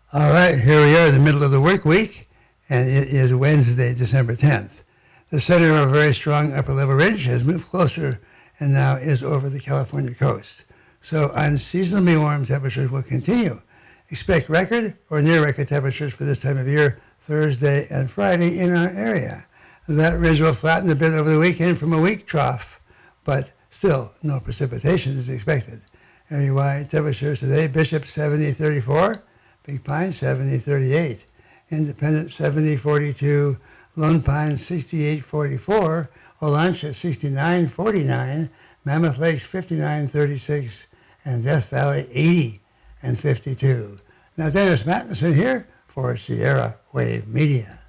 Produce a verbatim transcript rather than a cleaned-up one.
All right, here we are in the middle of the work week, and it is Wednesday, December tenth. The center of a very strong upper level ridge has moved closer and now is over the California coast. So unseasonably warm temperatures will continue. Expect record or near record temperatures for this time of year, Thursday and Friday in our area. That ridge will flatten a bit over the weekend from a weak trough, but still no precipitation is expected. Area-wide temperatures today, Bishop seventy thirty-four, Big Pine seventy thirty-eight, Independence seventy forty-two, Lone Pine sixty-eight forty-four, Olancha sixty-nine forty-nine, Mammoth Lakes fifty-nine thirty-six, and Death Valley eighty and fifty-two. Now Dennis Mattinson here for Sierra Wave Media.